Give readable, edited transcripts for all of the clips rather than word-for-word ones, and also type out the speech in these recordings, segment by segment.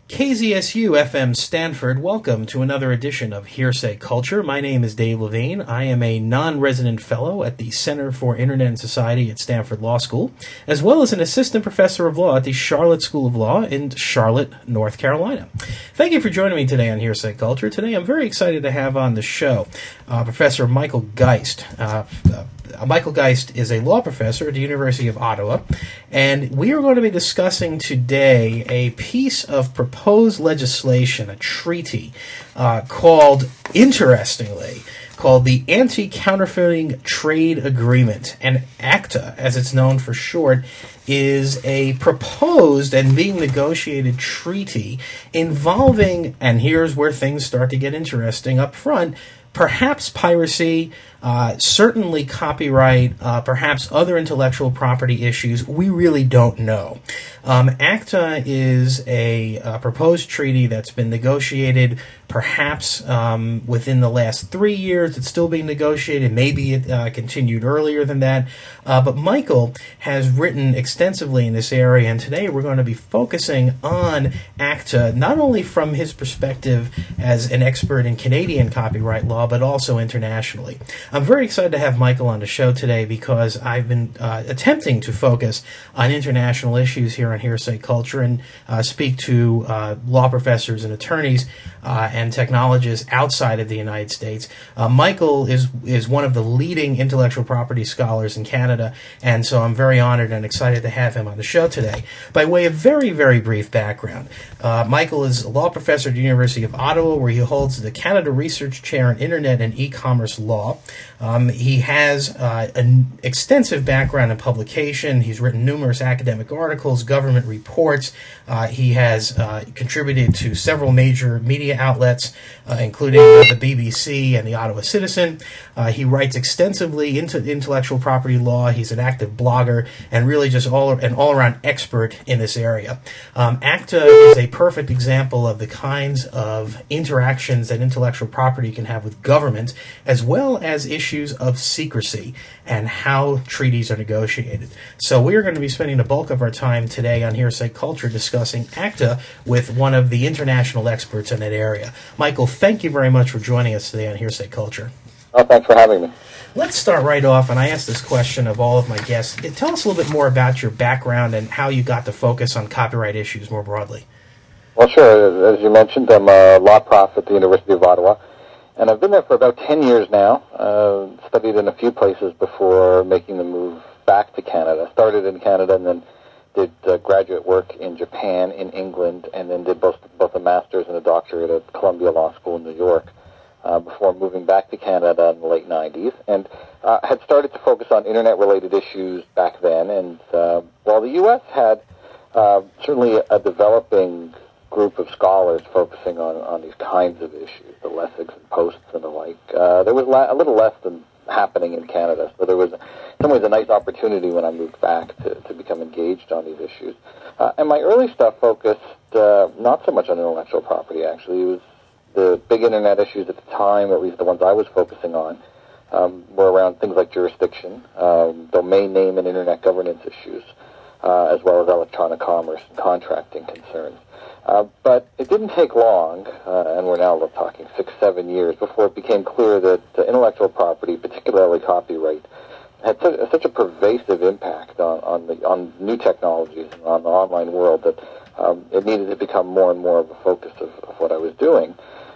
KZSU FM Stanford, welcome to another edition of Hearsay Culture. My name is Dave Levine. I am a non-resident fellow at the Center for Internet and Society at Stanford Law School, as well as an assistant professor of law at the Charlotte School of Law in Charlotte, North Carolina. Thank you for joining me today on Hearsay Culture. Today I'm very excited to have on the show Professor Michael Geist. Michael Geist is a law professor at the University of Ottawa, and we are going to be discussing today a piece of proposed legislation, a treaty, interestingly, called the Anti-Counterfeiting Trade Agreement, and ACTA, as it's known for short, is a proposed and being negotiated treaty involving, and here's where things start to get interesting up front, perhaps piracy, certainly copyright, perhaps other intellectual property issues. We really don't know. ACTA is a proposed treaty that's been negotiated perhaps within the last 3 years. It's still being negotiated. Maybe it continued earlier than that. But Michael has written extensively in this area, and today we're going to be focusing on ACTA, not only from his perspective as an expert in Canadian copyright law, but also internationally. I'm very excited to have Michael on the show today because I've been attempting to focus on international issues here on Hearsay Culture and speak to law professors and attorneys and technologists outside of the United States. Michael is one of the leading intellectual property scholars in Canada, and so I'm very honored and excited to have him on the show today. By way of very, very brief background, Michael is a law professor at the University of Ottawa, where he holds the Canada Research Chair in Internet and E-commerce Law. He has an extensive background in publication. He's written numerous academic articles, government reports. He has contributed to several major media outlets, including the BBC and the Ottawa Citizen. He writes extensively into intellectual property law. He's an active blogger and really just an all-around expert in this area. ACTA is a perfect example of the kinds of interactions that intellectual property can have with government, as well as issues of secrecy and how treaties are negotiated. So we're going to be spending the bulk of our time today on Hearsay Culture discussing ACTA with one of the international experts in that area. Michael, thank you very much for joining us today on Hearsay Culture. Oh, thanks for having me. Let's start right off, and I ask this question of all of my guests. Tell us a little bit more about your background and how you got to focus on copyright issues more broadly. Well, sure. As you mentioned, I'm a law prof at the University of Ottawa, and I've been there for about 10 years now. Studied in a few places before making the move back to Canada. Started in Canada and then did graduate work in Japan, in England, and then did both a master's and a doctorate at Columbia Law School in New York before moving back to Canada in the late 90s. And had started to focus on Internet-related issues back then. And while the U.S. had certainly a developing group of scholars focusing on these kinds of issues, the Lessegs and Posts and the like, there was a little less than happening in Canada. So there was, in some ways, a nice opportunity when I moved back to become engaged on these issues. And my early stuff focused not so much on intellectual property, actually. It was the big Internet issues at the time, at least the ones I was focusing on, were around things like jurisdiction, domain name and Internet governance issues, as well as electronic commerce and contracting concerns. But it didn't take long, and we're now talking 6-7 years, before it became clear that intellectual property, particularly copyright, had such a pervasive impact on new technologies and on the online world that it needed to become more and more of a focus of what I was doing.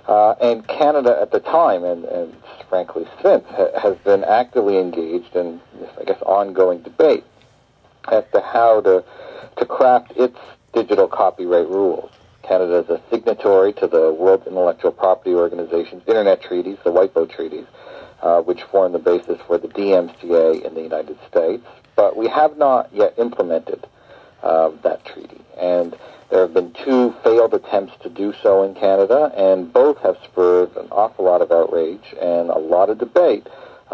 And Canada at the time, and frankly since, has been actively engaged in, I guess, ongoing debate as to how to craft its digital copyright rules. Canada is a signatory to the World Intellectual Property Organization's Internet treaties, the WIPO treaties, which form the basis for the DMCA in the United States. But we have not yet implemented that treaty. And there have been 2 failed attempts to do so in Canada, and both have spurred an awful lot of outrage and a lot of debate,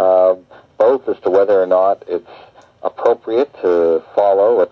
both as to whether or not it's appropriate to follow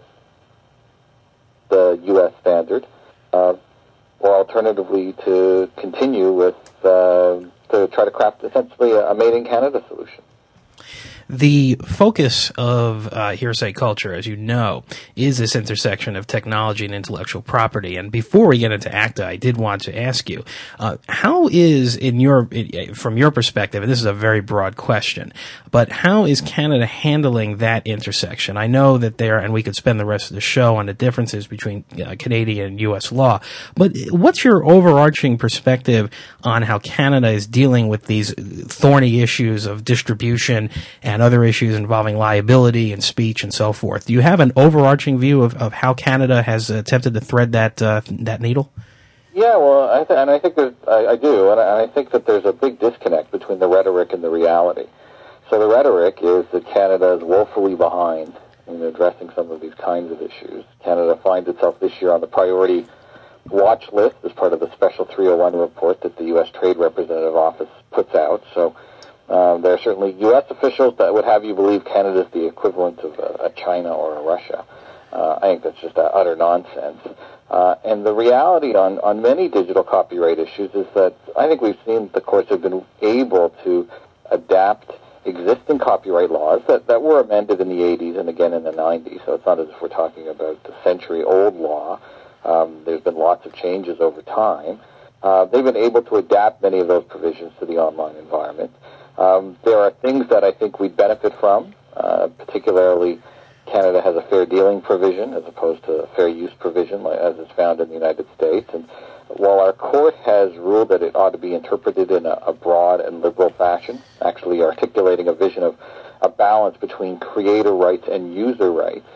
the U.S. standard, or alternatively to continue with to try to craft essentially a made-in-Canada solution. The focus of hearsay culture, as you know, is this intersection of technology and intellectual property. And before we get into ACTA, I did want to ask you, how is, from your perspective, and this is a very broad question, but how is Canada handling that intersection? I know that and we could spend the rest of the show on the differences between Canadian and U.S. law, but what's your overarching perspective on how Canada is dealing with these thorny issues of distribution and other issues involving liability and speech and so forth? Do you have an overarching view of how Canada has attempted to thread that needle? Yeah, well, I think I do, and I think that there's a big disconnect between the rhetoric and the reality. So the rhetoric is that Canada is woefully behind in addressing some of these kinds of issues. Canada finds itself this year on the priority watch list as part of the special 301 report that the U.S. Trade Representative Office puts out. So there are certainly U.S. officials that would have you believe Canada is the equivalent of a China or a Russia. I think that's just utter nonsense. And the reality on many digital copyright issues is that I think we've seen the courts have been able to adapt existing copyright laws that were amended in the 80s and again in the 90s. So it's not as if we're talking about the century-old law. There's been lots of changes over time. They've been able to adapt many of those provisions to the online environment. There are things that I think we'd benefit from, particularly Canada has a fair dealing provision as opposed to a fair use provision as is found in the United States. And while our court has ruled that it ought to be interpreted in a broad and liberal fashion, actually articulating a vision of a balance between creator rights and user rights,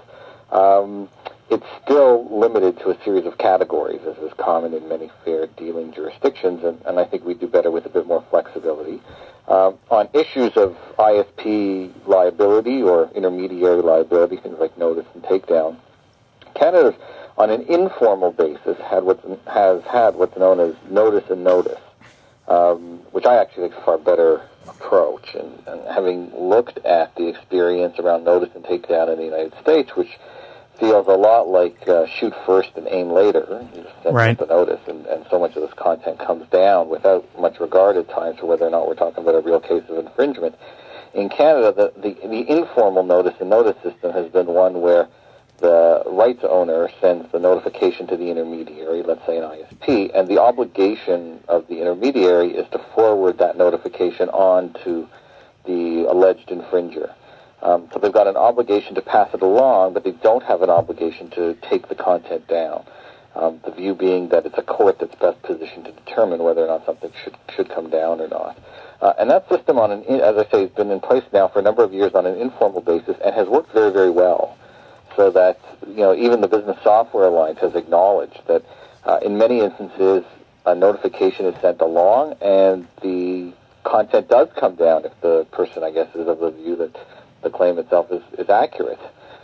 it's still limited to a series of categories, as is common in many fair dealing jurisdictions, and I think we do better with a bit more flexibility. On issues of ISP liability or intermediary liability, things like notice and takedown, Canada's on an informal basis has had what's known as notice and notice, which I actually think is a far better approach. And having looked at the experience around notice and takedown in the United States, which feels a lot like shoot first and aim later, you just send the notice, and so much of this content comes down without much regard at times for whether or not we're talking about a real case of infringement. In Canada, the informal notice and notice system has been one where the rights owner sends the notification to the intermediary, let's say an ISP, and the obligation of the intermediary is to forward that notification on to the alleged infringer. So they've got an obligation to pass it along, but they don't have an obligation to take the content down. The view being that it's a court that's best positioned to determine whether or not something should come down or not. And that system, as I say, has been in place now for a number of years on an informal basis and has worked very, very well. So that, even the Business Software Alliance has acknowledged that in many instances a notification is sent along and the content does come down if the person, I guess, is of the view that the claim itself is accurate.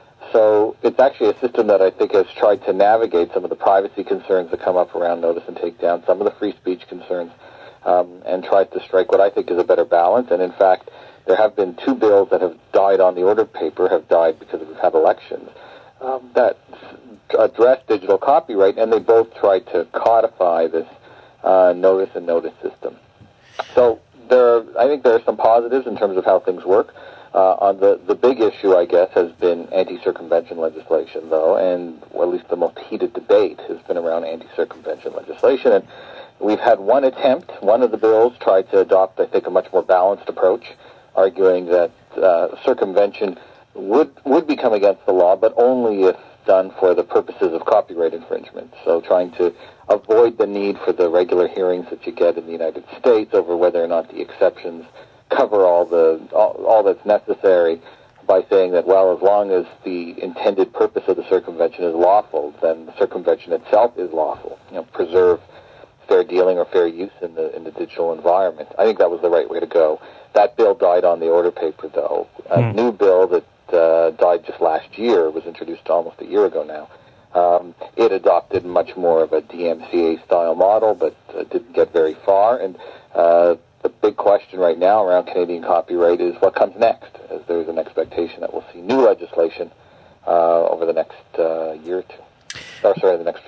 So it's actually a system that I think has tried to navigate some of the privacy concerns that come up around notice and takedown, some of the free speech concerns, and tried to strike what I think is a better balance. And in fact, there have been two bills that have died on the order paper, have died because we've had elections, that address digital copyright, and they both tried to codify this notice and notice system. So I think there are some positives in terms of how things work. On the big issue, I guess, has been anti-circumvention legislation, though, and at least the most heated debate has been around anti-circumvention legislation. And we've had one attempt. One of the bills tried to adopt, I think, a much more balanced approach, arguing that circumvention would become against the law, but only if done for the purposes of copyright infringement. So trying to avoid the need for the regular hearings that you get in the United States over whether or not the exceptions cover all that's necessary, by saying that, well, as long as the intended purpose of the circumvention is lawful, then the circumvention itself is lawful. Preserve fair dealing or fair use in the digital environment. I think that was the right way to go. That bill died on the order paper, though. A new bill that died just last year was introduced almost a year ago now. It adopted much more of a DMCA-style model, but didn't get very far. And the big question right now around Canadian copyright is what comes next, as there's an expectation that we'll see new legislation over the next year or two. The next few months.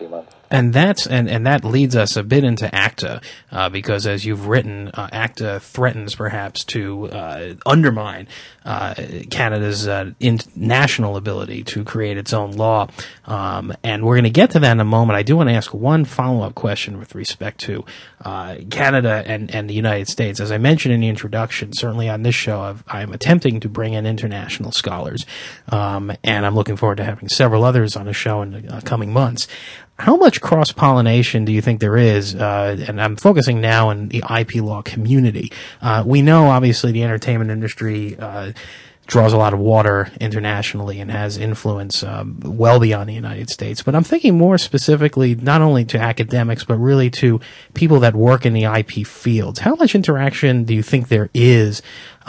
And that leads us a bit into ACTA, because as you've written, ACTA threatens perhaps to undermine Canada's national ability to create its own law. And we're going to get to that in a moment. I do want to ask one follow-up question with respect to Canada and the United States. As I mentioned in the introduction, certainly on this show, I'm attempting to bring in international scholars, and I'm looking forward to having several others on the show in the coming months. How much cross-pollination do you think there is? And I'm focusing now on the IP law community. We know, obviously, the entertainment industry draws a lot of water internationally and has influence well beyond the United States. But I'm thinking more specifically not only to academics, but really to people that work in the IP fields. How much interaction do you think there is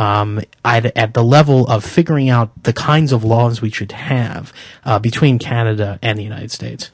at the level of figuring out the kinds of laws we should have between Canada and the United States?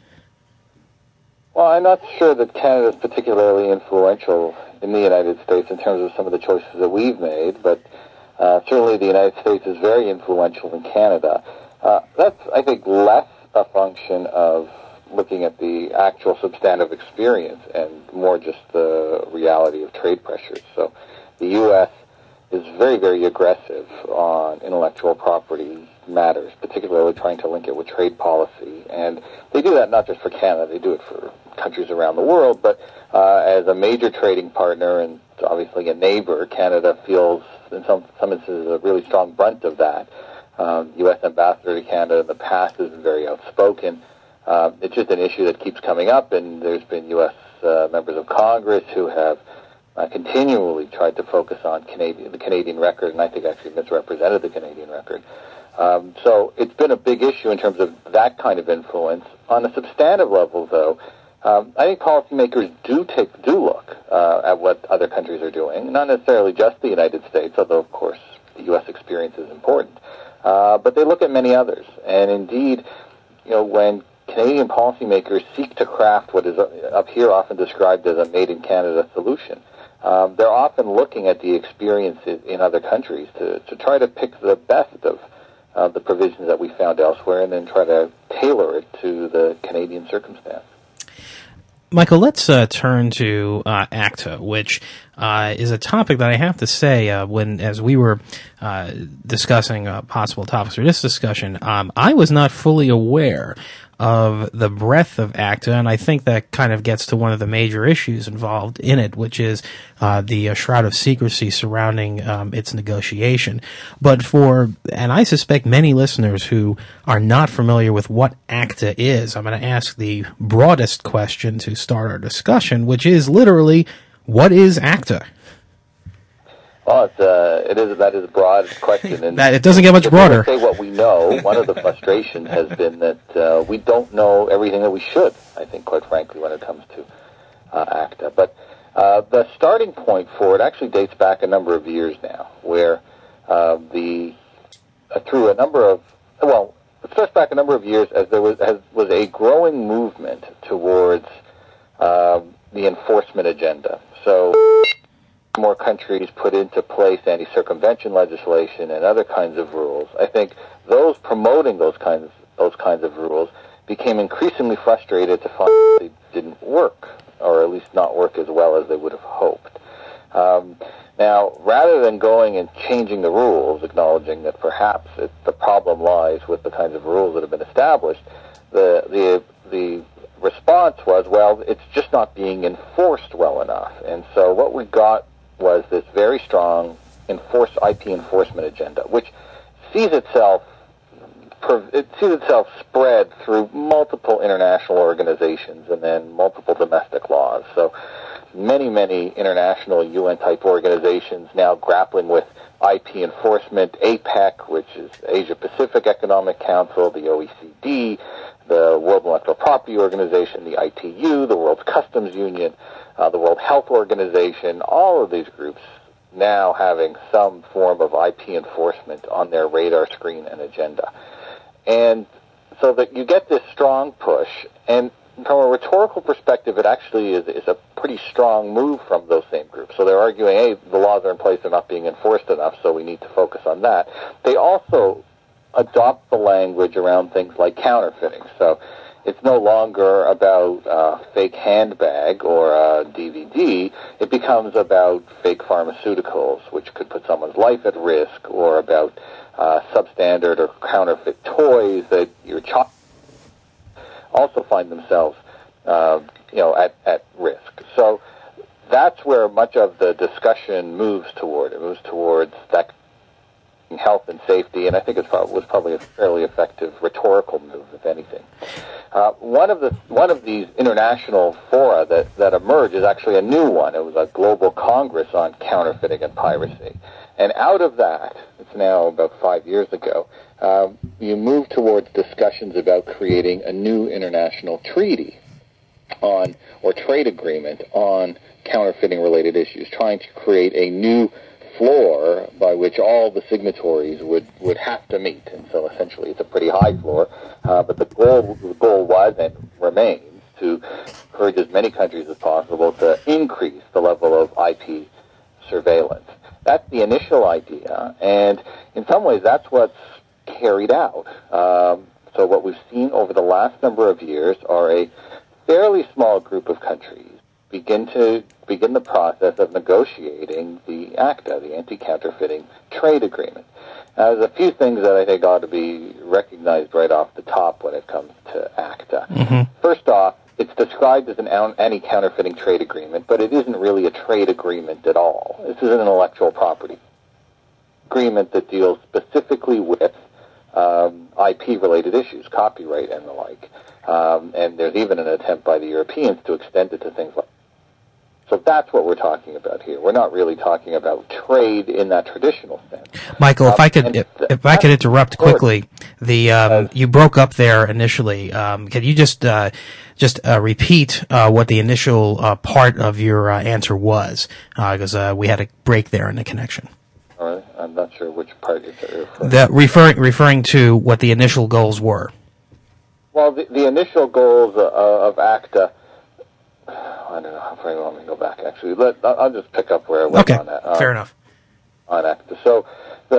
Well, I'm not sure that Canada is particularly influential in the United States in terms of some of the choices that we've made, but certainly the United States is very influential in Canada. That's, I think, less a function of looking at the actual substantive experience and more just the reality of trade pressures. So the U.S. is very, very aggressive on intellectual property matters, particularly trying to link it with trade policy. And they do that not just for Canada, they do it for countries around the world, but as a major trading partner and obviously a neighbor, Canada feels in some instances a really strong brunt of that. U.S. Ambassador to Canada in the past has been very outspoken. It's just an issue that keeps coming up, and there's been U.S. Members of Congress who have continually tried to focus on the Canadian record, and I think actually misrepresented the Canadian record. So it's been a big issue in terms of that kind of influence. On a substantive level, though, I think policymakers do look at what other countries are doing, not necessarily just the United States, although, of course, the U.S. experience is important. But they look at many others. And indeed, when Canadian policymakers seek to craft what is up here often described as a made-in-Canada solution, they're often looking at the experiences in other countries to try to pick the best of the provisions that we found elsewhere and then try to tailor it to the Canadian circumstance. Michael, let's turn to ACTA, which is a topic that I have to say, as we were discussing possible topics for this discussion, I was not fully aware of the breadth of ACTA, and I think that kind of gets to one of the major issues involved in it, which is the shroud of secrecy surrounding its negotiation. And I suspect many listeners who are not familiar with what ACTA is, I'm going to ask the broadest question to start our discussion, which is literally, what is ACTA? Well, that is a broad question. And it doesn't get much broader. To say what we know, one of the frustrations has been that we don't know everything that we should, I think, quite frankly, when it comes to ACTA. But the starting point for it actually dates back a number of years now, where it starts back a number of years as there was a growing movement towards the enforcement agenda. So more countries put into place anti-circumvention legislation and other kinds of rules. I think those promoting those kinds of rules became increasingly frustrated to find that they didn't work, or at least not work as well as they would have hoped. Now, rather than going and changing the rules, acknowledging that perhaps the problem lies with the kinds of rules that have been established, the response was, well, it's just not being enforced well enough. And so what we got was this very strong IP enforcement agenda, which sees itself spread through multiple international organizations and then multiple domestic laws. So many international UN-type organizations now grappling with IP enforcement, APEC, which is Asia-Pacific Economic Council, the OECD, the World Intellectual Property Organization, the ITU, the World Customs Union, the World Health Organization, all of these groups now having some form of IP enforcement on their radar screen and agenda. And so that you get this strong push, and from a rhetorical perspective, it actually is a pretty strong move from those same groups. So they're arguing, hey, the laws are in place, they're not being enforced enough, so we need to focus on that. They also adopt the language around things like counterfeiting. So it's no longer about a fake handbag or a DVD. It becomes about fake pharmaceuticals, which could put someone's life at risk, or about substandard or counterfeit toys that your child also find themselves, at risk. So that's where much of the discussion moves toward. It moves towards that health and safety, and I think it was probably a fairly effective rhetorical move, if anything. One of these international fora that emerged is actually a new one. It was a global congress on counterfeiting and piracy. And out of that, it's now about 5 years ago, you move towards discussions about creating a new international treaty on, or trade agreement on, counterfeiting-related issues, trying to create a new floor by which all the signatories would have to meet. And so essentially it's a pretty high floor, but the goal was and remains to encourage as many countries as possible to increase the level of IP surveillance. That's the initial idea, and in some ways that's what's carried out. So what we've seen over the last number of years are a fairly small group of countries begin the process of negotiating the ACTA, the Anti-Counterfeiting Trade Agreement. Now, there's a few things that I think ought to be recognized right off the top when it comes to ACTA. Mm-hmm. First off, it's described as an anti-counterfeiting trade agreement, but it isn't really a trade agreement at all. This is an intellectual property agreement that deals specifically with IP-related issues, copyright and the like. And there's even an attempt by the Europeans to extend it to things like. So that's what we're talking about here. We're not really talking about trade in that traditional sense. Michael, if I could interrupt quickly, you broke up there initially. Can you just repeat what the initial part of your answer was? Because we had a break there in the connection. All right, I'm not sure which part you're referring to what the initial goals were. Well, the initial goals of ACTA. I don't know how far you want me to go back, actually. I'll just pick up where I was on that. Fair enough. On ACTA. So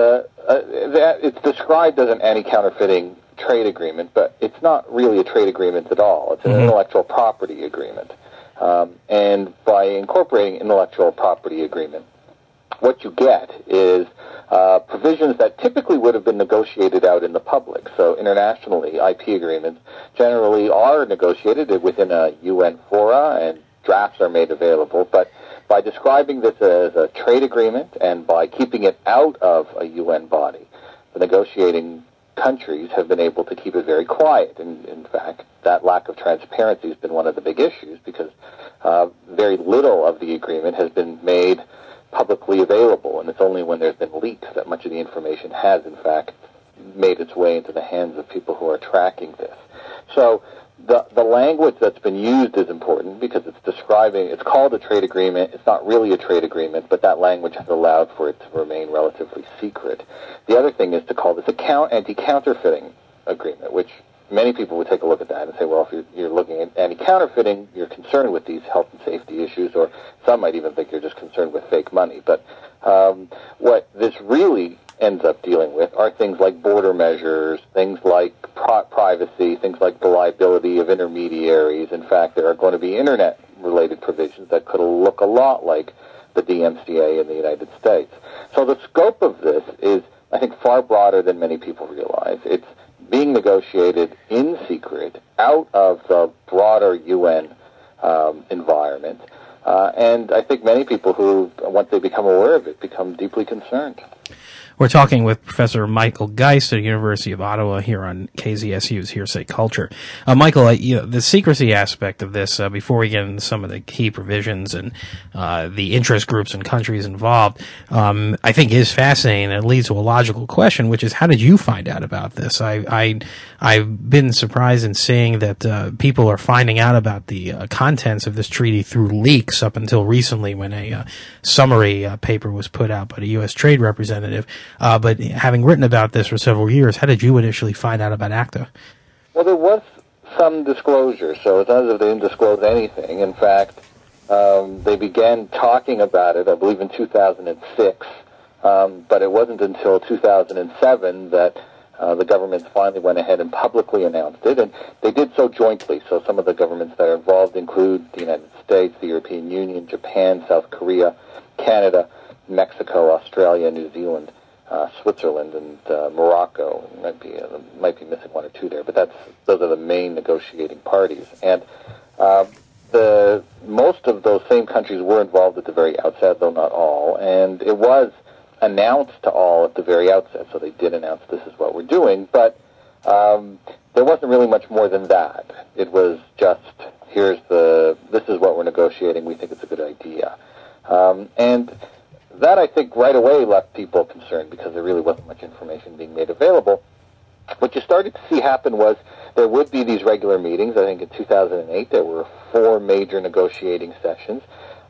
it's described as an anti-counterfeiting trade agreement, but it's not really a trade agreement at all. It's an intellectual property agreement. And by incorporating intellectual property agreement, what you get is provisions that typically would have been negotiated out in the public. So internationally, IP agreements generally are negotiated within a UN fora, and drafts are made available. But by describing this as a trade agreement and by keeping it out of a UN body, the negotiating countries have been able to keep it very quiet. And in fact, that lack of transparency has been one of the big issues, because very little of the agreement has been made publicly available, and it's only when there's been leaks that much of the information has, in fact, made its way into the hands of people who are tracking this. So the language that's been used is important, because it's called a trade agreement. It's not really a trade agreement, but that language has allowed for it to remain relatively secret. The other thing is to call this anti-counterfeiting agreement, which many people would take a look at that and say, well, if you're looking at anti-counterfeiting, you're concerned with these health and safety issues, or some might even think you're just concerned with fake money. But what this really ends up dealing with are things like border measures, things like privacy, things like the liability of intermediaries. In fact, there are going to be Internet-related provisions that could look a lot like the DMCA in the United States. So the scope of this is, I think, far broader than many people realize. It's being negotiated in secret out of the broader UN environment. And I think many people who, once they become aware of it, become deeply concerned. We're talking with Professor Michael Geist at the University of Ottawa here on KZSU's Hearsay Culture. Michael, the secrecy aspect of this, before we get into some of the key provisions and the interest groups and countries involved, I think is fascinating, and it leads to a logical question, which is, how did you find out about this? I've been surprised in seeing that people are finding out about the contents of this treaty through leaks up until recently, when a summary paper was put out by a U.S. trade representative. But having written about this for several years, how did you initially find out about ACTA? Well, there was some disclosure, so it's not as if they didn't disclose anything. In fact, they began talking about it, I believe, in 2006, but it wasn't until 2007 that the governments finally went ahead and publicly announced it, and they did so jointly. So some of the governments that are involved include the United States, the European Union, Japan, South Korea, Canada, Mexico, Australia, New Zealand, Switzerland, and Morocco. Might be missing one or two there, but those are the main negotiating parties. And most of those same countries were involved at the very outset, though not all, and it was announced to all at the very outset, so they did announce this is what we're doing, but there wasn't really much more than that. It was just, this is what we're negotiating, we think it's a good idea. And that, I think, right away left people concerned because there really wasn't much information being made available. What you started to see happen was there would be these regular meetings. I think in 2008 there were 4 major negotiating sessions,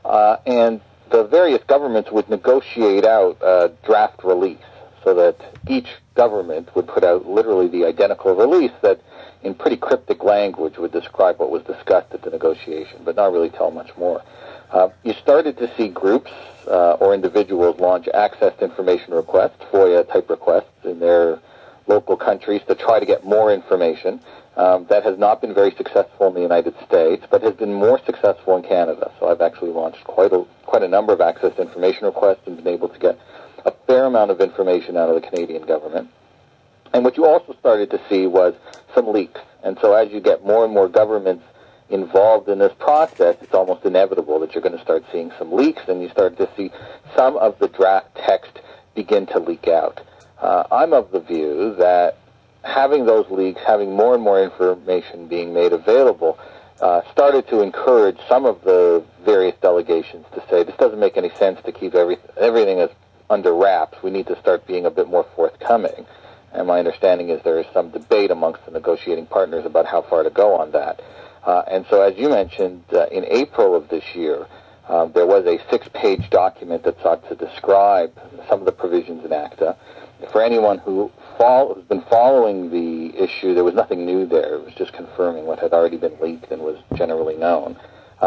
and the various governments would negotiate out a draft release so that each government would put out literally the identical release that in pretty cryptic language would describe what was discussed at the negotiation, but not really tell much more. You started to see groups or individuals launch access to information requests, FOIA-type requests in their local countries to try to get more information. That has not been very successful in the United States, but has been more successful in Canada. So I've actually launched quite a number of access to information requests and been able to get a fair amount of information out of the Canadian government. And what you also started to see was some leaks. And so as you get more and more governments involved in this process, it's almost inevitable that you're going to start seeing some leaks, and you start to see some of the draft text begin to leak out. I'm of the view that having those leaks, having more and more information being made available, started to encourage some of the various delegations to say, this doesn't make any sense to keep everything as under wraps. We need to start being a bit more forthcoming. And my understanding is there is some debate amongst the negotiating partners about how far to go on that. And so, as you mentioned, in April of this year, there was a 6-page document that sought to describe some of the provisions in ACTA. For anyone who's been following the issue, there was nothing new there. It was just confirming what had already been leaked and was generally known.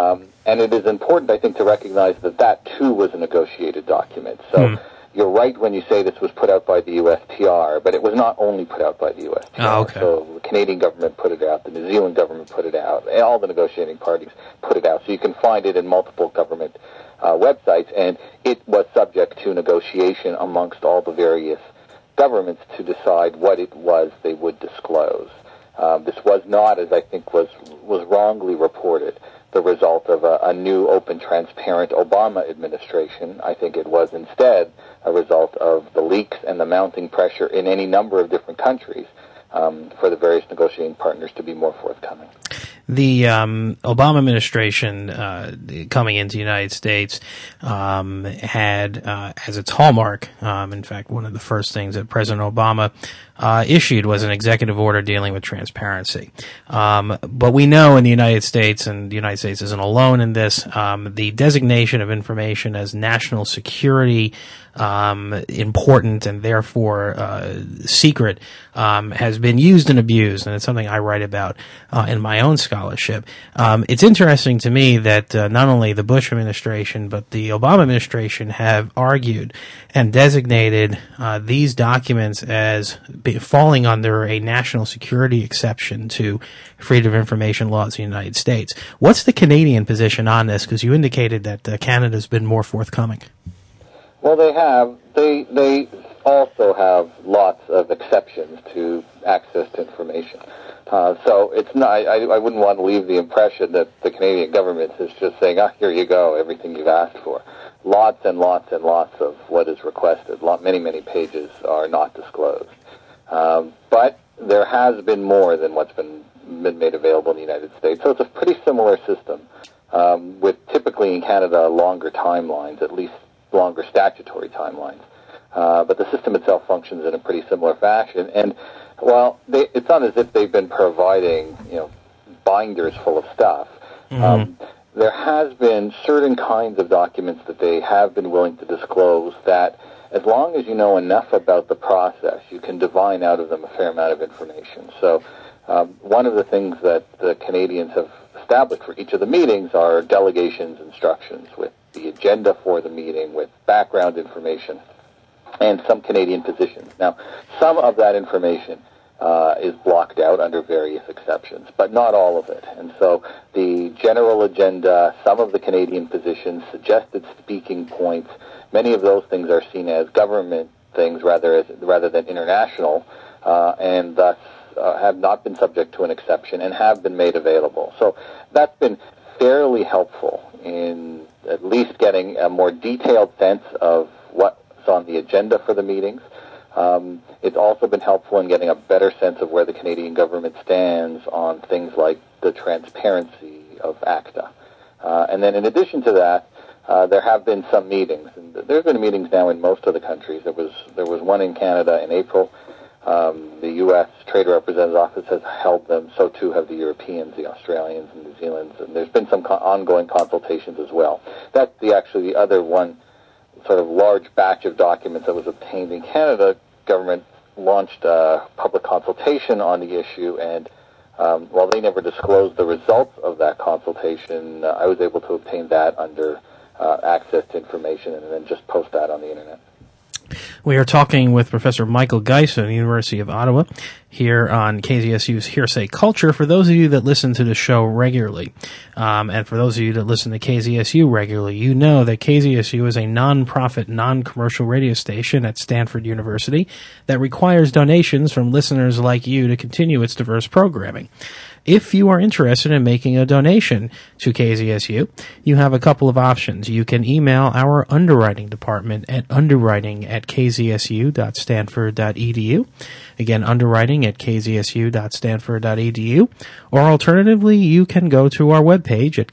And it is important, I think, to recognize that too was a negotiated document. So you're right when you say this was put out by the USTR, but it was not only put out by the USTR. Oh, okay. So the Canadian government put it out, the New Zealand government put it out, and all the negotiating parties put it out. So you can find it in multiple government websites, and it was subject to negotiation amongst all the various governments to decide what it was they would disclose. This was not, as I think was wrongly reported, the result of a new, open, transparent Obama administration. I think it was instead a result of the leaks and the mounting pressure in any number of different countries for the various negotiating partners to be more forthcoming. The Obama administration coming into the United States had as its hallmark, in fact, one of the first things that President Obama issued was an executive order dealing with transparency. But we know in the United States, and the United States isn't alone in this, the designation of information as national security important and therefore secret has been used and abused, and it's something I write about in my own scholarship. It's interesting to me that not only the Bush administration but the Obama administration have argued and designated these documents as falling under a national security exception to freedom of information laws in the United States. What's the Canadian position on this? Because you indicated that Canada's been more forthcoming. Well, they have. They also have lots of exceptions to access to information. So it's not. I wouldn't want to leave the impression that the Canadian government is just saying, here you go, everything you've asked for. Lots and lots and lots of what is requested. Many pages are not disclosed. But there has been more than what's been made available in the United States. So it's a pretty similar system, with typically in Canada longer timelines, at least longer statutory timelines. But the system itself functions in a pretty similar fashion. And while it's not as if they've been providing, binders full of stuff, there has been certain kinds of documents that they have been willing to disclose that, as long as you know enough about the process, you can divine out of them a fair amount of information. So one of the things that the Canadians have established for each of the meetings are delegations instructions with the agenda for the meeting, with background information, and some Canadian positions. Now, some of that information is blocked out under various exceptions, but not all of it. And so the general agenda, some of the Canadian positions, suggested speaking points, many of those things are seen as government things rather than international, and thus have not been subject to an exception and have been made available. So that's been fairly helpful in at least getting a more detailed sense of what's on the agenda for the meetings. It's also been helpful in getting a better sense of where the Canadian government stands on things like the transparency of ACTA. And then in addition to that, there have been some meetings. And there have been meetings now in most of the countries. There was one in Canada in April. The U.S. Trade Representative's Office has held them. So too have the Europeans, the Australians, and New Zealanders. And there's been some ongoing consultations as well. That's the other one sort of large batch of documents that was obtained in Canada. Government launched a public consultation on the issue, and while they never disclosed the results of that consultation, I was able to obtain that under access to information and then just post that on the internet. We are talking with Professor Michael Geist of the University of Ottawa here on KZSU's Hearsay Culture. For those of you that listen to the show regularly, and for those of you that listen to KZSU regularly, you know that KZSU is a non-profit, non-commercial radio station at Stanford University that requires donations from listeners like you to continue its diverse programming. If you are interested in making a donation to KZSU, you have a couple of options. You can email our underwriting department at underwriting@kzsu.stanford.edu. Again, underwriting@kzsu.stanford.edu. Or alternatively, you can go to our webpage at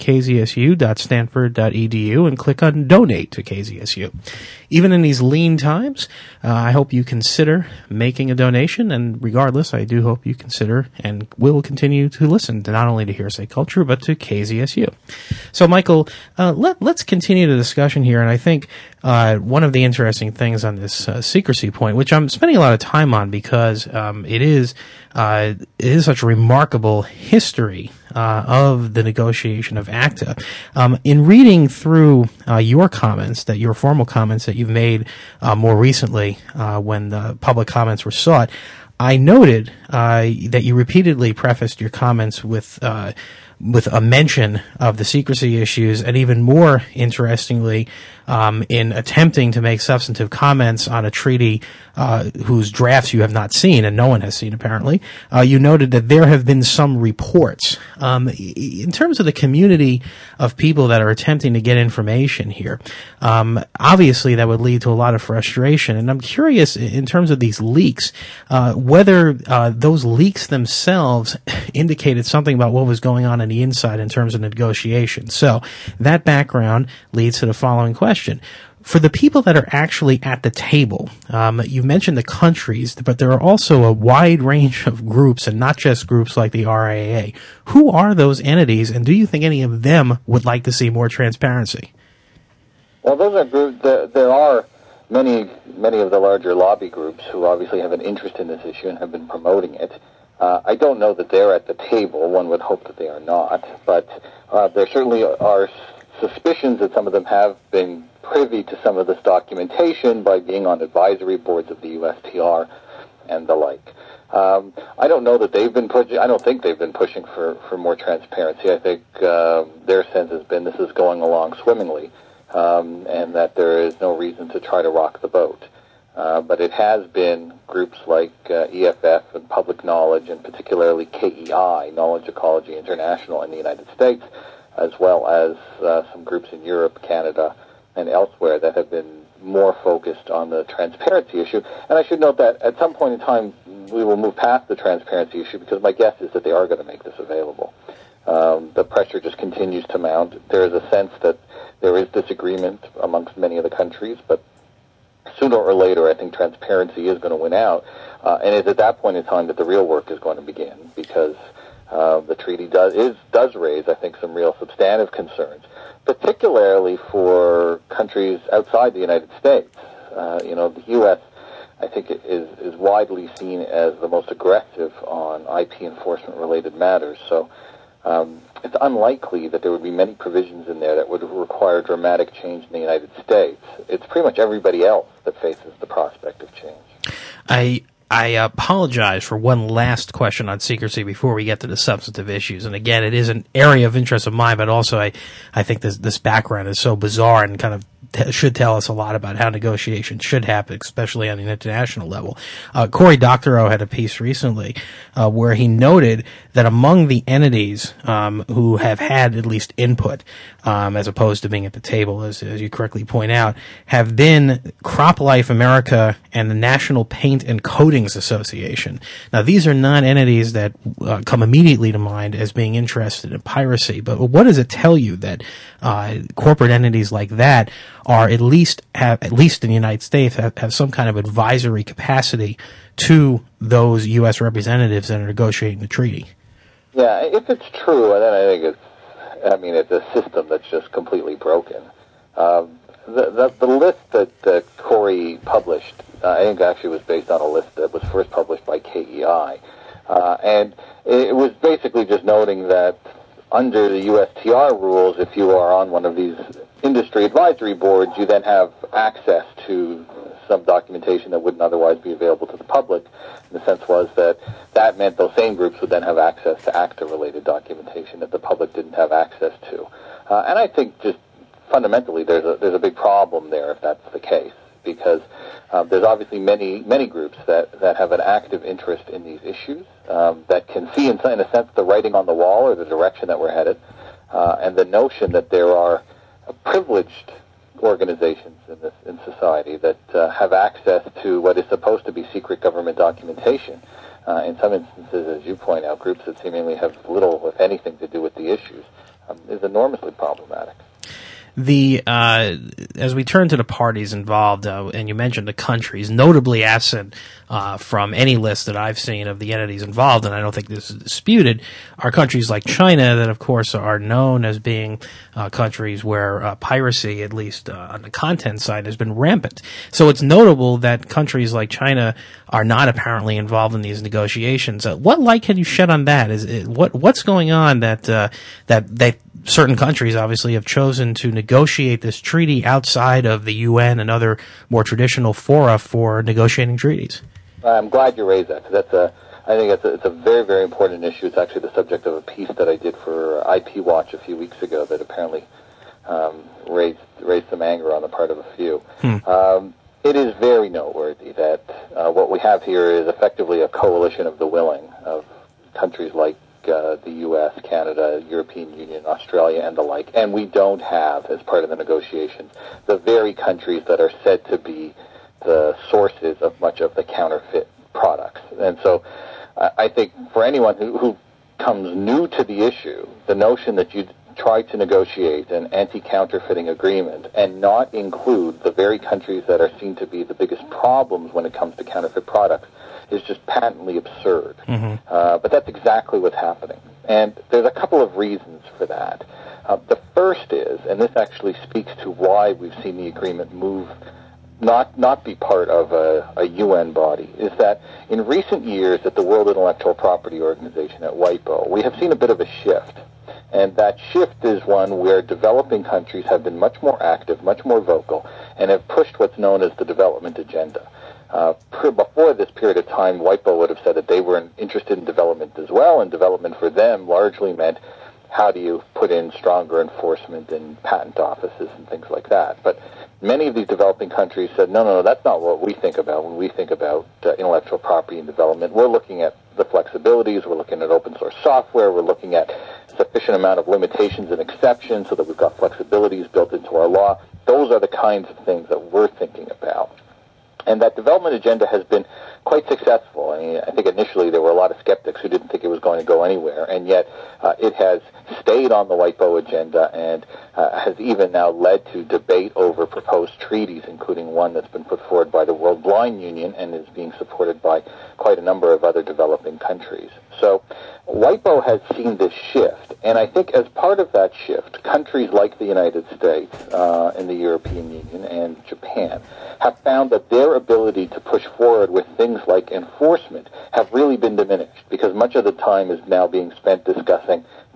kzsu.stanford.edu and click on Donate to KZSU. Even in these lean times, I hope you consider making a donation, and regardless, I do hope you consider and will continue to listen to not only to Hearsay Culture, but to KZSU. So, Michael, let's continue the discussion here, and I think one of the interesting things on this secrecy point, which I'm spending a lot of time on because it is such a remarkable history of the negotiation of ACTA. In reading through your formal comments that you've made more recently when the public comments were sought, I noted that you repeatedly prefaced your comments with a mention of the secrecy issues, and even more interestingly, in attempting to make substantive comments on a treaty whose drafts you have not seen, and no one has seen apparently, you noted that there have been some reports. In terms of the community of people that are attempting to get information here, obviously that would lead to a lot of frustration, and I'm curious, in terms of these leaks, whether those leaks themselves indicated something about what was going on the inside in terms of negotiations. So that background leads to the following question. For the people that are actually at the table, you mentioned the countries, but there are also a wide range of groups, and not just groups like the RIAA. Who are those entities, and do you think any of them would like to see more transparency? Well, those are groups. There are many of the larger lobby groups who obviously have an interest in this issue and have been promoting it. I don't know that they're at the table. One would hope that they are not, but there certainly are suspicions that some of them have been privy to some of this documentation by being on advisory boards of the USTR and the like. I don't know that they've been pushing. I don't think they've been pushing for more transparency. I think their sense has been this is going along swimmingly, and that there is no reason to try to rock the boat. But it has been groups like EFF and Public Knowledge, and particularly KEI, Knowledge Ecology International in the United States, as well as some groups in Europe, Canada, and elsewhere that have been more focused on the transparency issue. And I should note that at some point in time, we will move past the transparency issue, because my guess is that they are going to make this available. The pressure just continues to mount. There is a sense that there is disagreement amongst many of the countries, but sooner or later, I think transparency is going to win out. And it's at that point in time that the real work is going to begin, because the treaty does raise, I think, some real substantive concerns, particularly for countries outside the United States. The U.S., I think, is widely seen as the most aggressive on IP enforcement-related matters. So it's unlikely that there would be many provisions in there that would require dramatic change in the United States. It's pretty much everybody else that faces the prospect I apologize for one last question on secrecy before we get to the substantive issues. And again, it is an area of interest of mine, but also I think this background is so bizarre and kind of should tell us a lot about how negotiations should happen, especially on an international level. Cory Doctorow had a piece recently where he noted that among the entities who have had at least input, as opposed to being at the table, as you correctly point out, have been CropLife America and the National Paint and Coatings Association. Now, these are not entities that come immediately to mind as being interested in piracy, but what does it tell you that corporate entities like that are at least in the United States have some kind of advisory capacity to those U.S. representatives that are negotiating the treaty? Yeah, if it's true, then I think it's a system that's just completely broken. The list that Cory published, I think actually was based on a list that was first published by KEI, and it was basically just noting that under the USTR rules, if you are on one of these industry advisory boards, you then have access to some documentation that wouldn't otherwise be available to the public. And the sense was that meant those same groups would then have access to ACTA-related documentation that the public didn't have access to. And I think just fundamentally there's a big problem there if that's the case, because there's obviously many groups that have an active interest in these issues, that can see in a sense the writing on the wall or the direction that we're headed, and the notion that there are privileged organizations in society that have access to what is supposed to be secret government documentation. In some instances, as you point out, groups that seemingly have little, if anything, to do with the issues, is enormously problematic. As we turn to the parties involved, and you mentioned the countries, notably absent from any list that I've seen of the entities involved, and I don't think this is disputed, are countries like China that, of course, are known as being countries where piracy, at least on the content side, has been rampant. So it's notable that countries like China are not apparently involved in these negotiations. What light can you shed on that? What's going on that certain countries obviously have chosen to negotiate this treaty outside of the UN and other more traditional fora for negotiating treaties? I'm glad you raised that, because I think it's a very, very important issue. It's actually the subject of a piece that I did for IP Watch a few weeks ago that apparently raised some anger on the part of a few. It is very noteworthy that what we have here is effectively a coalition of the willing of countries like the U.S., Canada, European Union, Australia, and the like, and we don't have, as part of the negotiations, the very countries that are said to be the sources of much of the counterfeit products. And so I think for anyone who comes new to the issue, the notion that you try to negotiate an anti-counterfeiting agreement and not include the very countries that are seen to be the biggest problems when it comes to counterfeit products is just patently absurd. But that's exactly what's happening. And there's a couple of reasons for that. The first is, and this actually speaks to why we've seen the agreement move, not be part of a UN body, is that in recent years at the World Intellectual Property Organization, at WIPO, we have seen a bit of a shift. And that shift is one where developing countries have been much more active, much more vocal, and have pushed what's known as the development agenda. Before this period of time, WIPO would have said that they were interested in development as well, and development for them largely meant how do you put in stronger enforcement in patent offices and things like that. But many of these developing countries said, no, that's not what we think about when we think about intellectual property and development. We're looking at the flexibilities, we're looking at open source software, we're looking at sufficient amount of limitations and exceptions so that we've got flexibilities built into our law. Those are the kinds of things that we're thinking about. And that development agenda has been quite successful. I mean, I think initially there were a lot of skeptics who didn't think it was going to go anywhere, and yet it has stayed on the WIPO agenda and has even now led to debate over proposed treaties, including one that's been put forward by the World Blind Union and is being supported by quite a number of other developing countries. So WIPO has seen this shift, and I think as part of that shift, countries like the United States and the European Union and Japan have found that their ability to push forward with things like enforcement have really been diminished, because much of the time is now being spent discussing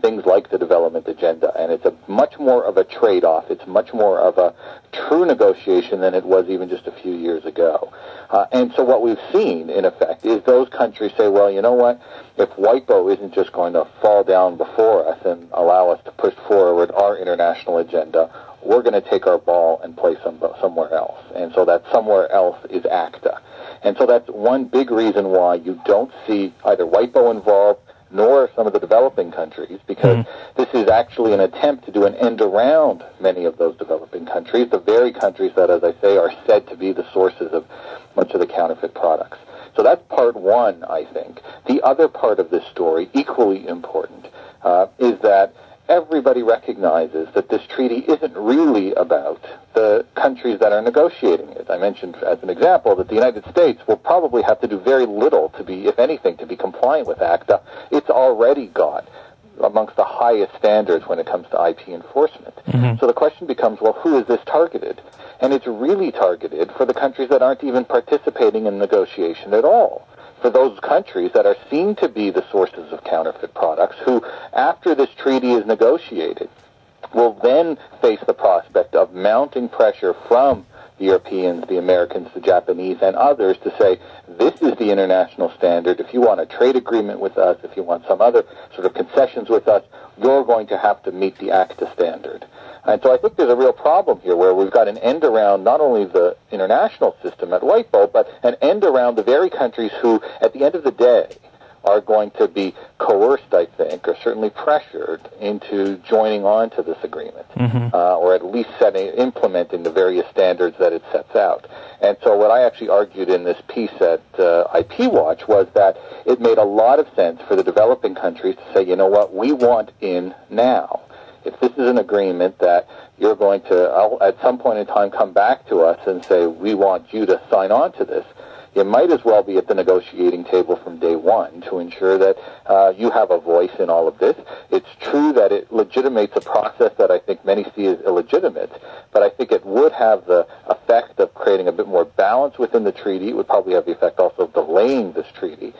things like the development agenda, and it's a much more of a trade-off. It's much more of a true negotiation than it was even just a few years ago. And so what we've seen, in effect, is those countries say, well, you know what, if WIPO isn't just going to fall down before us and allow us to push forward our international agenda, we're going to take our ball and play somewhere else. And so that somewhere else is ACTA. And so that's one big reason why you don't see either WIPO involved nor some of the developing countries, because this is actually an attempt to do an end around many of those developing countries, the very countries that, as I say, are said to be the sources of much of the counterfeit products. So that's part one, I think. The other part of this story, equally important, is that everybody recognizes that this treaty isn't really about the countries that are negotiating it. I mentioned as an example that the United States will probably have to do very little to be, if anything, to be compliant with ACTA. It's already got amongst the highest standards when it comes to IP enforcement. So the question becomes, well, who is this targeted? And it's really targeted for the countries that aren't even participating in negotiation at all. For those countries that are seen to be the sources of counterfeit products, who, after this treaty is negotiated, will then face the prospect of mounting pressure from the Europeans, the Americans, the Japanese, and others to say, this is the international standard. If you want a trade agreement with us, if you want some other sort of concessions with us, you're going to have to meet the ACTA standard. And so I think there's a real problem here where we've got an end around not only the international system at WIPO, but an end around the very countries who, at the end of the day, are going to be coerced, I think, or certainly pressured into joining on to this agreement, or at least implementing the various standards that it sets out. And so what I actually argued in this piece at IP Watch was that it made a lot of sense for the developing countries to say, you know what, we want in now. If this is an agreement that you're going to, at some point in time, come back to us and say, we want you to sign on to this, you might as well be at the negotiating table from day one to ensure that you have a voice in all of this. It's true that it legitimates a process that I think many see as illegitimate, but I think it would have the effect of creating a bit more balance within the treaty. It would probably have the effect also of delaying this treaty.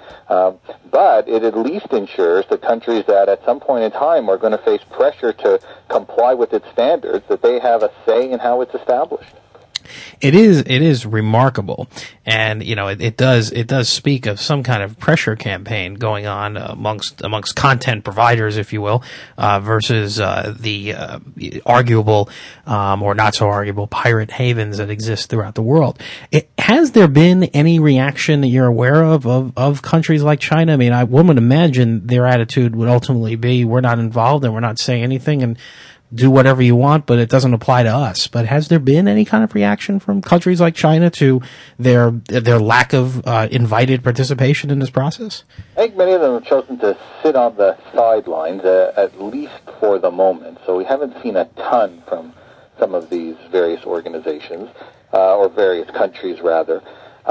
But it at least ensures that countries that at some point in time are going to face pressure to comply with its standards, that they have a say in how it's established. It is remarkable, and it does speak of some kind of pressure campaign going on amongst content providers, if you will, versus the arguable or not so arguable pirate havens that exist throughout the world. Has there been any reaction that you're aware of countries like China? I mean, one would imagine their attitude would ultimately be, we're not involved and we're not saying anything, and do whatever you want, but it doesn't apply to us. But has there been any kind of reaction from countries like China to their lack of invited participation in this process? I think many of them have chosen to sit on the sidelines, at least for the moment. So we haven't seen a ton from some of these various organizations, or various countries, rather.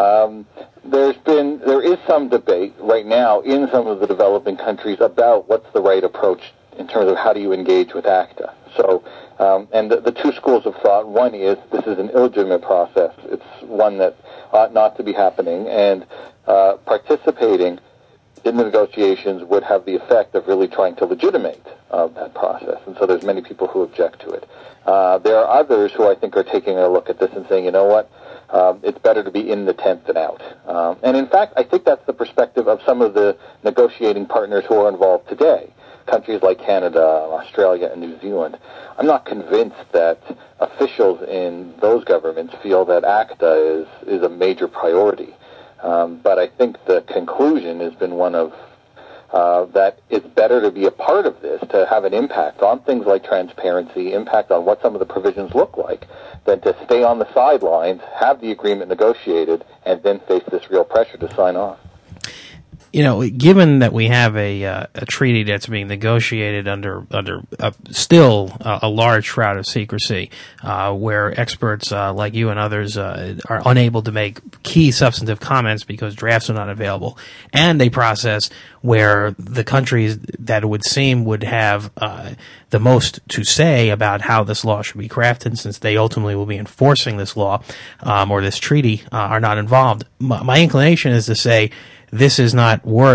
There is some debate right now in some of the developing countries about what's the right approach in terms of how do you engage with ACTA. So, and the two schools of thought, one is this is an illegitimate process. It's one that ought not to be happening, and participating in the negotiations would have the effect of really trying to legitimate that process. And so there's many people who object to it. There are others who I think are taking a look at this and saying, you know what, it's better to be in the tent than out. And in fact, I think that's the perspective of some of the negotiating partners who are involved today. Countries like Canada, Australia, and New Zealand. I'm not convinced that officials in those governments feel that ACTA is a major priority. But I think the conclusion has been one of that it's better to be a part of this, to have an impact on things like transparency, impact on what some of the provisions look like, than to stay on the sidelines, have the agreement negotiated, and then face this real pressure to sign on. Given that we have a treaty that's being negotiated under still a large shroud of secrecy, where experts like you and others are unable to make key substantive comments because drafts are not available, and a process where the countries that it would seem would have the most to say about how this law should be crafted, since they ultimately will be enforcing this law or this treaty, are not involved. My inclination is to say, this is not worth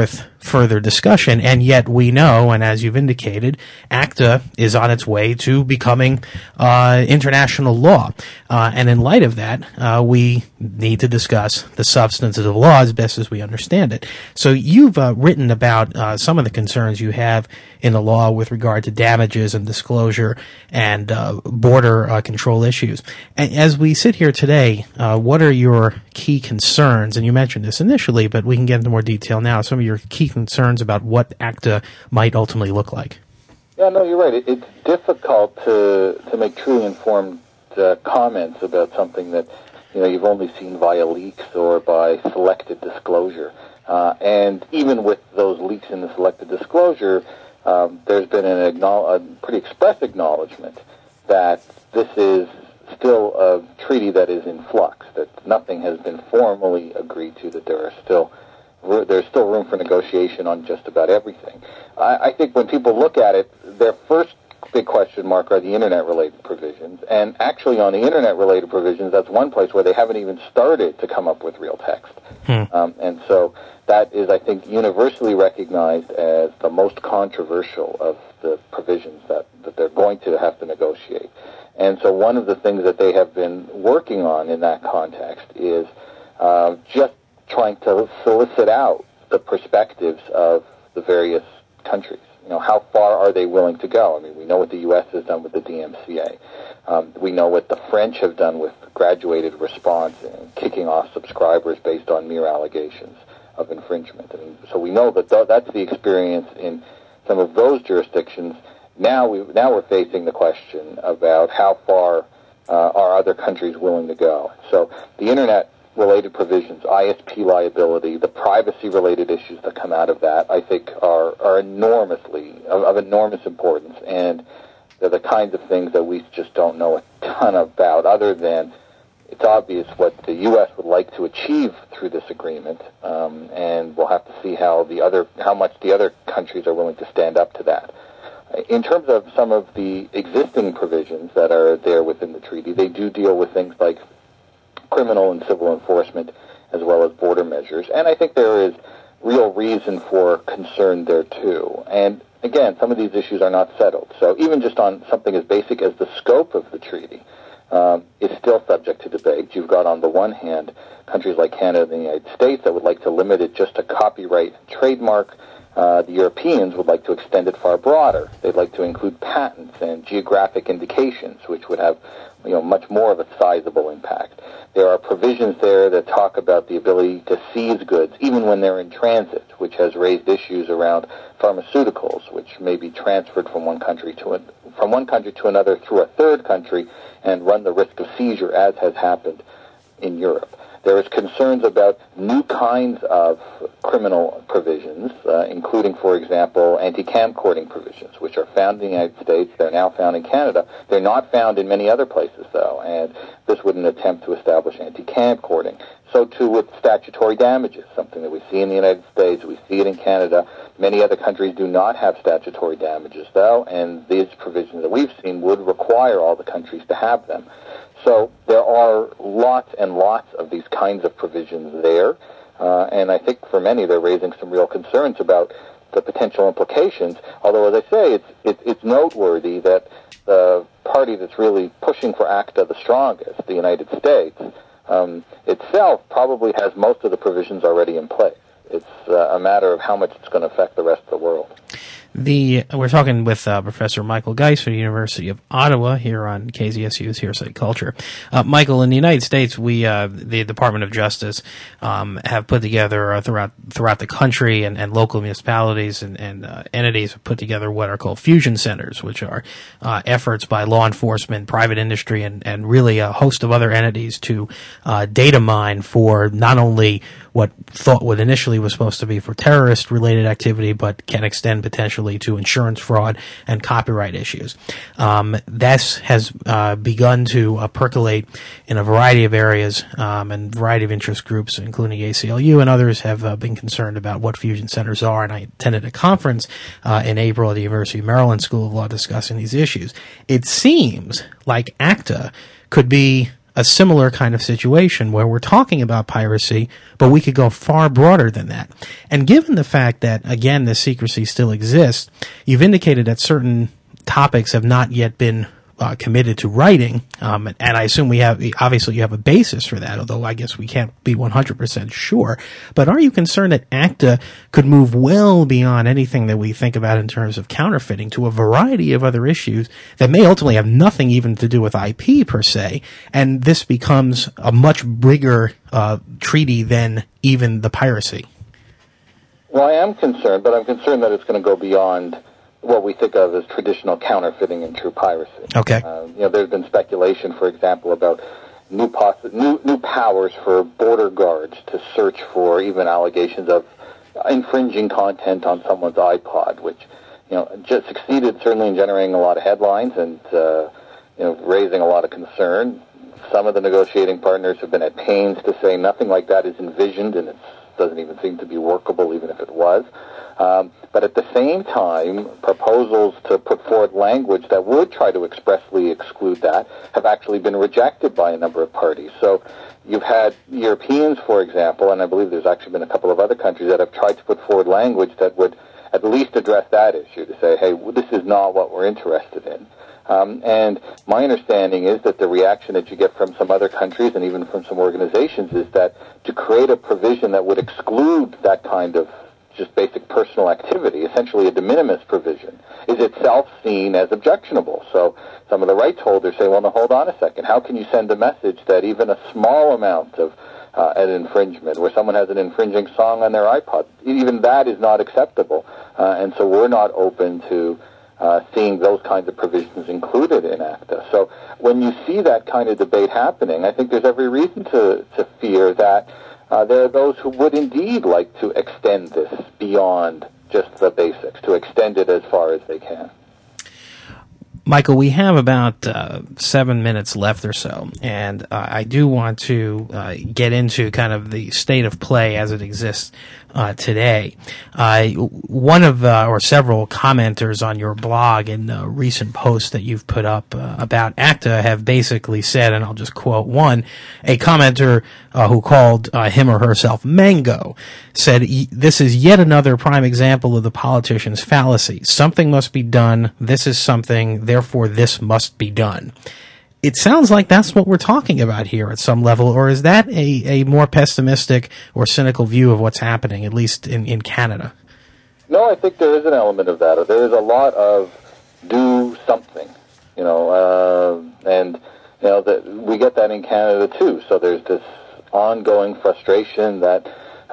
further discussion. And yet we know, and as you've indicated, ACTA is on its way to becoming international law. And in light of that, we need to discuss the substance of the law as best as we understand it. So you've written about some of the concerns you have in the law with regard to damages and disclosure and border control issues. And as we sit here today, what are your key concerns? And you mentioned this initially, but we can get into more detail now. Some of your key concerns about what ACTA might ultimately look like. Yeah, no, you're right. It's difficult to make truly informed comments about something that you've only seen via leaks or by selected disclosure. And even with those leaks in the selected disclosure, there's been a pretty express acknowledgement that this is still a treaty that is in flux, that nothing has been formally agreed to, that there's still room for negotiation on just about everything. I think when people look at it, their first big question mark are the Internet-related provisions. And actually on the Internet-related provisions, that's one place where they haven't even started to come up with real text. And so that is, I think, universally recognized as the most controversial of the provisions that they're going to have to negotiate. And so one of the things that they have been working on in that context is just trying to solicit out the perspectives of the various countries. How far are they willing to go? I mean, we know what the U.S. has done with the DMCA. We know what the French have done with graduated response and kicking off subscribers based on mere allegations of infringement. And so we know that that's the experience in some of those jurisdictions. Now we're facing the question about how far are other countries willing to go. So the Internet-related provisions, ISP liability, the privacy-related issues that come out of that, I think are of enormous importance, and they're the kinds of things that we just don't know a ton about, other than it's obvious what the U.S. would like to achieve through this agreement, and we'll have to see how much the other countries are willing to stand up to that. In terms of some of the existing provisions that are there within the treaty, they do deal with things like criminal and civil enforcement as well as border measures. And I think there is real reason for concern there too. And again, some of these issues are not settled. So even just on something as basic as the scope of the treaty is still subject to debate. You've got on the one hand countries like Canada and the United States that would like to limit it just to copyright and trademark. The Europeans would like to extend it far broader. They'd like to include patents and geographic indications, which would have much more of a sizable impact. There are provisions there that talk about the ability to seize goods even when they're in transit, which has raised issues around pharmaceuticals, which may be transferred from one country to another through a third country and run the risk of seizure, as has happened in Europe. There is concerns about new kinds of criminal provisions, including, for example, anti-camcording provisions, which are found in the United States. They're now found in Canada. They're not found in many other places, though, and this would an attempt to establish anti-camcording. So, too, with statutory damages, something that we see in the United States, we see it in Canada. Many other countries do not have statutory damages, though, and these provisions that we've seen would require all the countries to have them. So there are lots and lots of these kinds of provisions there, and I think for many they're raising some real concerns about the potential implications, although, as I say, it's noteworthy that the party that's really pushing for ACTA the strongest, the United States, itself probably has most of the provisions already in place. It's a matter of how much it's going to affect the rest of the world. We're talking with Professor Michael Geist from the University of Ottawa here on KZSU's Hearsay Culture. Michael, in the United States, the Department of Justice, have put together throughout the country and local municipalities and entities have put together what are called fusion centers, which are efforts by law enforcement, private industry, and really a host of other entities to data mine for not only what initially was supposed to be for terrorist-related activity, but can extend potentially to insurance fraud and copyright issues. This has begun to percolate in a variety of areas, and a variety of interest groups, including ACLU and others, have been concerned about what fusion centers are. And I attended a conference in April at the University of Maryland School of Law discussing these issues. It seems like ACTA could be a similar kind of situation where we're talking about piracy, but we could go far broader than that. And given the fact that, again, the secrecy still exists, you've indicated that certain topics have not yet been committed to writing, and I assume obviously you have a basis for that, although I guess we can't be 100% sure. But are you concerned that ACTA could move well beyond anything that we think about in terms of counterfeiting to a variety of other issues that may ultimately have nothing even to do with IP per se, and this becomes a much bigger treaty than even the piracy? Well, I am concerned, but I'm concerned that it's going to go beyond what we think of as traditional counterfeiting and true piracy. Okay. There's been speculation, for example, about new powers for border guards to search for even allegations of infringing content on someone's iPod, which just succeeded certainly in generating a lot of headlines and raising a lot of concern. Some of the negotiating partners have been at pains to say nothing like that is envisioned, and it doesn't even seem to be workable, even if it was. But at the same time, proposals to put forward language that would try to expressly exclude that have actually been rejected by a number of parties. So you've had Europeans, for example, and I believe there's actually been a couple of other countries that have tried to put forward language that would at least address that issue, to say, hey, this is not what we're interested in. And my understanding is that the reaction that you get from some other countries and even from some organizations is that to create a provision that would exclude that kind of just basic personal activity, essentially a de minimis provision, is itself seen as objectionable. So some of the rights holders say, well, now hold on a second. How can you send a message that even a small amount of an infringement, where someone has an infringing song on their iPod, even that is not acceptable? And so we're not open to seeing those kinds of provisions included in ACTA. So when you see that kind of debate happening, I think there's every reason to fear that there are those who would indeed like to extend this beyond just the basics, to extend it as far as they can. Michael, we have about 7 minutes left or so, and I do want to get into kind of the state of play as it exists today. One of or several commenters on your blog in a recent post that you've put up about ACTA have basically said, and I'll just quote one, a commenter who called him or herself Mango said, "This is yet another prime example of the politician's fallacy. Something must be done. This is something, therefore this must be done." It sounds like that's what we're talking about here at some level, or is that a more pessimistic or cynical view of what's happening, at least in Canada? No, I think there is an element of that. There is a lot of do something, and that we get that in Canada too. So there's this ongoing frustration that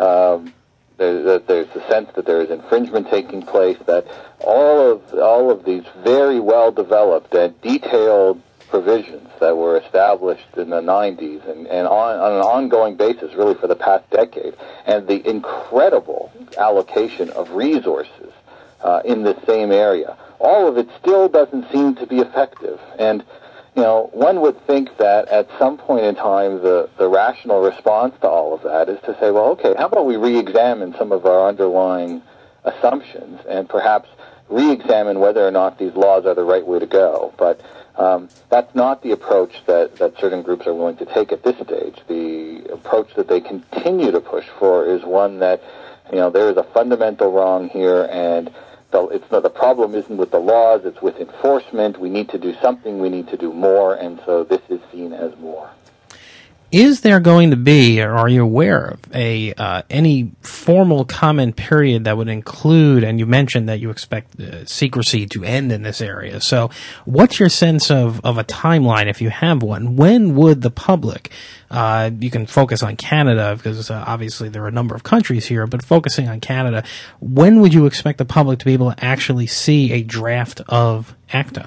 there's the sense that there is infringement taking place, that all of these very well developed and detailed provisions that were established in the 90s and on an ongoing basis really for the past decade, and the incredible allocation of resources in this same area, all of it still doesn't seem to be effective. And one would think that at some point in time the rational response to all of that is to say, well, okay, how about we re-examine some of our underlying assumptions and perhaps re-examine whether or not these laws are the right way to go. But that's not the approach that certain groups are willing to take at this stage. The approach that they continue to push for is one that, there is a fundamental wrong here, and the problem isn't with the laws, it's with enforcement. We need to do something, we need to do more, and so this is seen as more. Is there going to be, or are you aware of, any formal comment period that would include, and you mentioned that you expect secrecy to end in this area, so what's your sense of a timeline, if you have one? When would the public, you can focus on Canada, because obviously there are a number of countries here, but focusing on Canada, when would you expect the public to be able to actually see a draft of ACTA?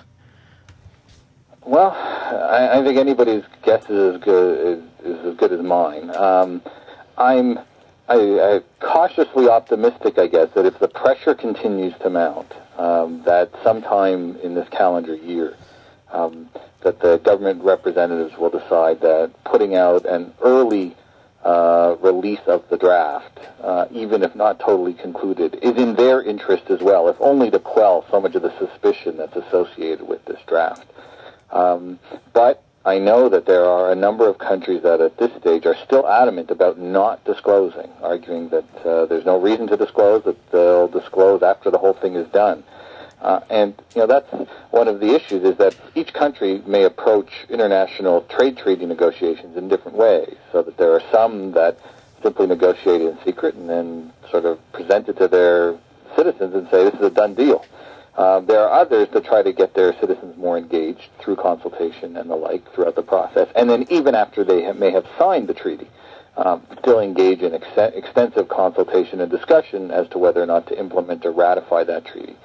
Well, I think anybody's guess is as good as mine. I'm cautiously optimistic, I guess, that if the pressure continues to mount, that sometime in this calendar year, that the government representatives will decide that putting out an early release of the draft, even if not totally concluded, is in their interest as well, if only to quell so much of the suspicion that's associated with this draft. But I know that there are a number of countries that at this stage are still adamant about not disclosing, arguing that there's no reason to disclose, that they'll disclose after the whole thing is done. And that's one of the issues, is that each country may approach international trade treaty negotiations in different ways, so that there are some that simply negotiate in secret and then sort of present it to their citizens and say, this is a done deal. There are others that try to get their citizens more engaged through consultation and the like throughout the process, and then even after they may have signed the treaty, still engage in extensive consultation and discussion as to whether or not to implement or ratify that treaty.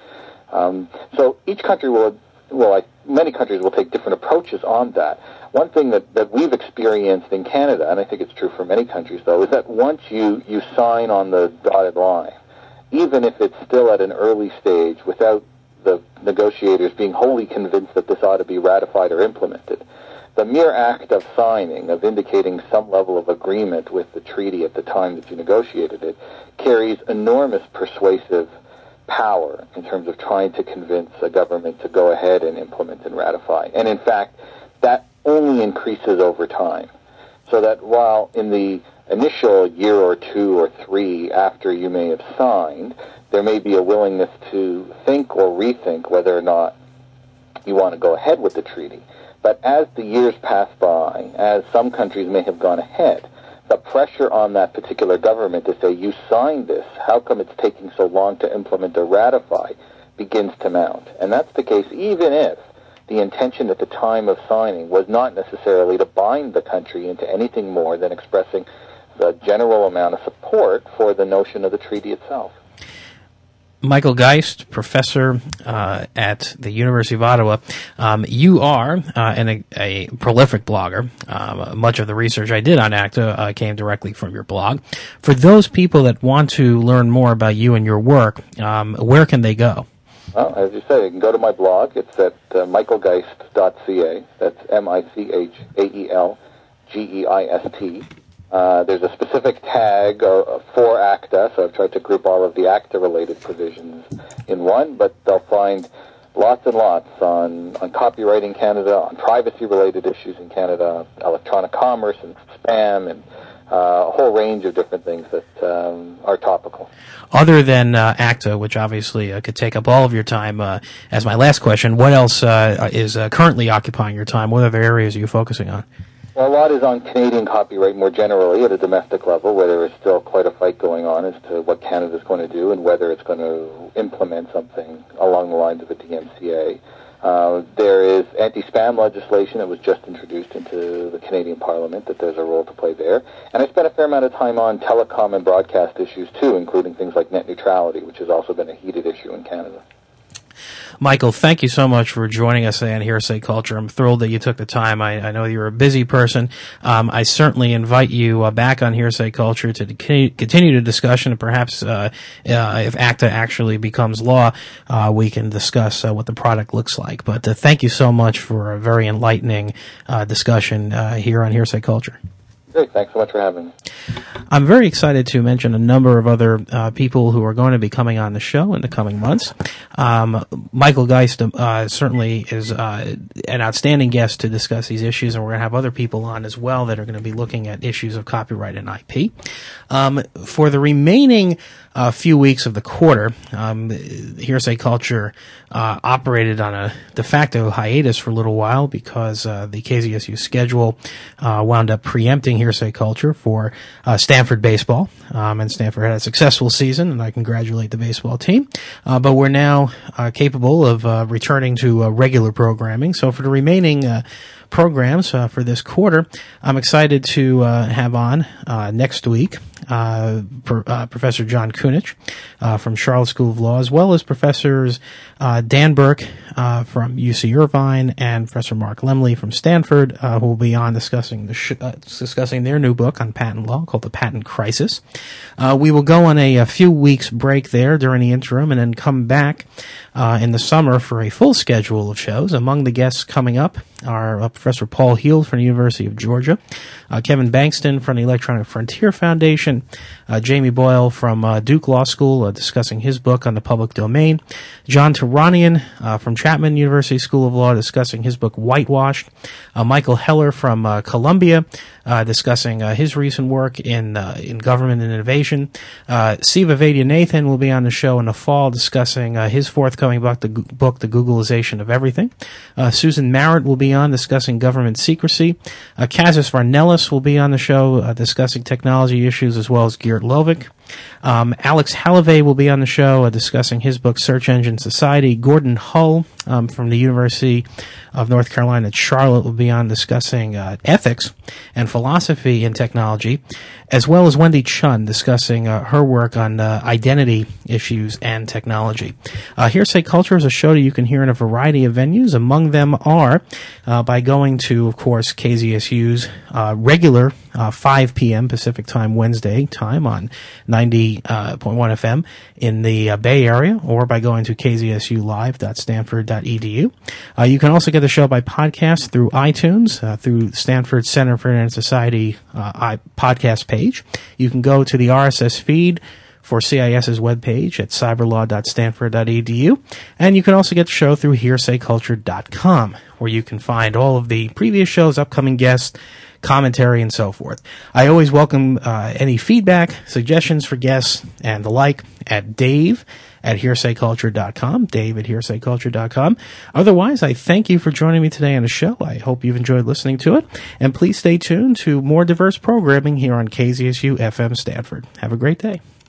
So each country many countries will take different approaches on that. One thing that we've experienced in Canada, and I think it's true for many countries though, is that once you sign on the dotted line, even if it's still at an early stage without the negotiators being wholly convinced that this ought to be ratified or implemented, the mere act of signing, of indicating some level of agreement with the treaty at the time that you negotiated it, carries enormous persuasive power in terms of trying to convince a government to go ahead and implement and ratify. And in fact, that only increases over time. So that while in the initial year or two or three after you may have signed, there may be a willingness to think or rethink whether or not you want to go ahead with the treaty. But as the years pass by, as some countries may have gone ahead, the pressure on that particular government to say, you signed this, how come it's taking so long to implement or ratify, begins to mount. And that's the case even if the intention at the time of signing was not necessarily to bind the country into anything more than expressing the general amount of support for the notion of the treaty itself. Michael Geist, professor at the University of Ottawa. You are a prolific blogger. Much of the research I did on ACTA came directly from your blog. For those people that want to learn more about you and your work, where can they go? Well, as you say, you can go to my blog. It's at michaelgeist.ca. That's MichaelGeist. There's a specific tag for ACTA, so I've tried to group all of the ACTA-related provisions in one, but they'll find lots and lots on copyright in Canada, on privacy-related issues in Canada, electronic commerce and spam, and a whole range of different things that are topical. Other than ACTA, which obviously could take up all of your time, as my last question, what else is currently occupying your time? What other areas are you focusing on? Well, a lot is on Canadian copyright more generally at a domestic level, where there is still quite a fight going on as to what Canada is going to do and whether it's going to implement something along the lines of the DMCA. There is anti-spam legislation that was just introduced into the Canadian Parliament, that there's a role to play there. And I spent a fair amount of time on telecom and broadcast issues, too, including things like net neutrality, which has also been a heated issue in Canada. Michael, thank you so much for joining us today on Hearsay Culture. I'm thrilled that you took the time. I know you're a busy person. I certainly invite you back on Hearsay Culture to continue the discussion, and perhaps if ACTA actually becomes law, we can discuss what the product looks like. But thank you so much for a very enlightening discussion here on Hearsay Culture. Great. Thanks so much for having me. I'm very excited to mention a number of other people who are going to be coming on the show in the coming months. Michael Geist certainly is an outstanding guest to discuss these issues, and we're going to have other people on as well that are going to be looking at issues of copyright and IP. For the remaining few weeks of the quarter, Hearsay Culture operated on a de facto hiatus for a little while because the KZSU schedule wound up preempting Hearsay Culture for Stanford baseball, and Stanford had a successful season, and I congratulate the baseball team. But we're now capable of returning to regular programming. So for the remaining programs for this quarter, I'm excited to have on next week Professor John Kunich from Charlotte School of Law, as well as Professors Dan Burke from UC Irvine and Professor Mark Lemley from Stanford, who will be on discussing their new book on patent law called The Patent Crisis. We will go on a few weeks break there during the interim and then come back in the summer for a full schedule of shows. Among the guests coming up are Professor Paul Heald from the University of Georgia, Kevin Bankston from the Electronic Frontier Foundation, Jamie Boyle from Duke Law School discussing his book on the public domain. John Turanian from Chapman University School of Law discussing his book Whitewashed. Michael Heller from Columbia discussing his recent work in government and innovation. Siva Vaidyanathan will be on the show in the fall discussing his forthcoming book, The Googleization of Everything. Susan Merritt will be on discussing government secrecy. Kazis Varnelis will be on the show discussing technology issues, as well as Geert Lovick. Alex Halavey will be on the show discussing his book Search Engine Society. Gordon Hull from the University of North Carolina at Charlotte will be on discussing ethics and philosophy in technology, as well as Wendy Chun discussing her work on identity issues and technology. Hearsay Culture is a show that you can hear in a variety of venues. Among them are by going to, of course, KZSU's regular 5 p.m. Pacific Time Wednesday time on 90.1 FM in the Bay Area, or by going to kzsulive.stanford.edu. You can also get the show by podcast through iTunes, through Stanford Center for Internet Society podcast page. You can go to the RSS feed for CIS's webpage at cyberlaw.stanford.edu, and you can also get the show through hearsayculture.com, where you can find all of the previous shows, upcoming guests, commentary, and so forth. I always welcome any feedback, suggestions for guests, and the like at dave@hearsayculture.com, dave@hearsayculture.com. Otherwise, I thank you for joining me today on the show. I hope you've enjoyed listening to it, and please stay tuned to more diverse programming here on KZSU FM Stanford. Have a great day.